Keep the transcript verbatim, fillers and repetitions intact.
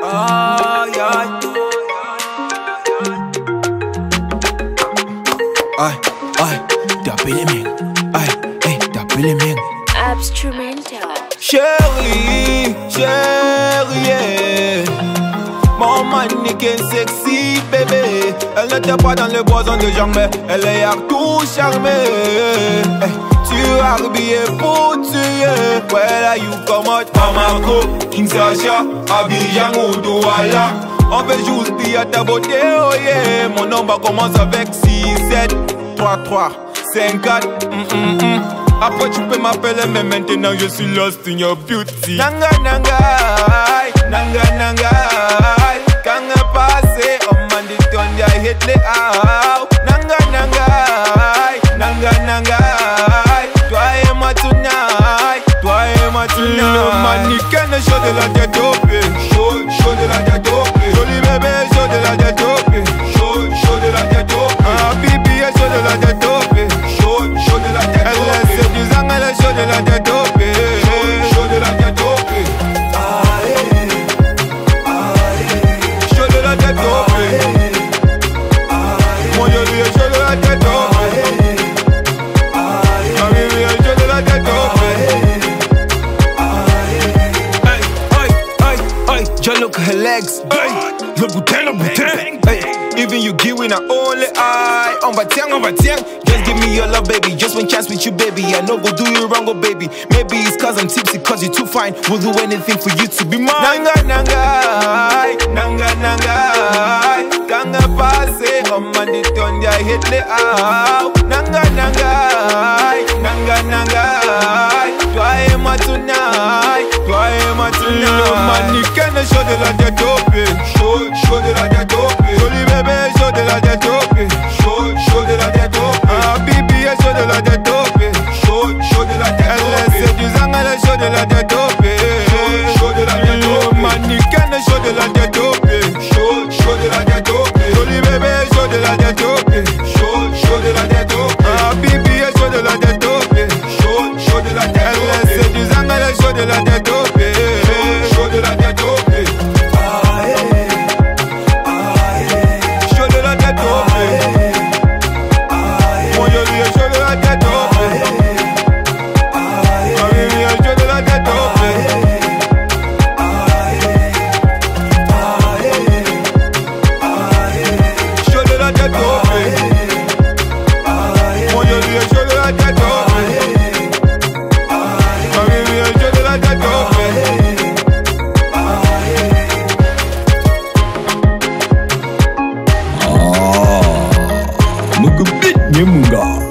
Aïe aïe. Aïe aïe, tapez les mains. Aïe, hey, tapez les mains. Instrumental. Chérie, chérie, yeah. Mon mannequin sexy bébé. Elle n'était pas dans le boison de genre, mais elle est à tout charmé. Hey, tu as habillé pour tuer. Where are you come out? Bamako, Kinshasa, Abidjan ou Douala. On veut juste dire ta beauté, oh yeah. Mon nombre commence avec six, sept, trois, trois, cinq, quatre. Mm, mm, mm. Après tu peux m'appeler, mais maintenant je suis lost in your beauty. Nanga nanga, nanga nanga. Quand on passe, on m'a dit ton dia hit les out. Nanga nanga, nanga nanga. Toi et moi tonight, toi et moi tonight. Le mannequin chaud de la tête au pied, chaud, chaud de la tête au pied. Joli bébé chaud de la tête au pied, chaud, chaud de la tête au pied. Ah bibi est chaud de la tête au pied, chaud, chaud de la tête au pied. Elle est séduisante, elle est chaud de la tête au pied, chaud, chaud de la tête au pied. Chaud de la tête au pied. Mon joli est chaud de la tête au pied. Ma bibi est chaud de la tête au pied. Hey, hey, hey, hey. Just look at her legs. Hey, le boutin, le boutin. Hey, even you give me an only eye. On va tiens, on va tiens. Just give me your love, baby. Just one chance with you, baby. I know go do you wrong, oh baby. Maybe it's cause I'm tipsy, cause you're too fine. We'll do anything for you to be mine. Nanga, nanga, nanga, nanga. Kanga passe, on m'a dit ton dia hit le out. Nanga, nanga, nanga, nanga. Toi et moi tonight, toi et moi tonight. Le mannequin est chaud de la tête au pied, chaud, chaud de la tête au pied. Joli bébé chaud de la tête au pied, chaud, chaud de la tête au pied. Ah bibi est chaud de la tête au pied, chaud, chaud de la tête au pied. Elle est séduisante, elle est chaud de la tête au pied, chaud, chaud de la tête au pied. Le mannequin est chaud de la tête au pied, chaud, chaud de la tête au pied. Joli bébé chaud de la tête au pied, chaud, chaud de la tête au pied. Ah bibi est chaud de la tête au pied, chaud, chaud de la tête au pied. Elle est séduisante, elle est chaud de la tête au pied, chaud, chaud de la tête au pied. Chaud de la tête au pied. Mon joli est chaud de la tête au pied. Ma bibi est chaud de la tête au pied. Chaud de la tête au pied. Mon joli est chaud de la tête au pied. Ma bibi est chaud de la tête au pied. Munga.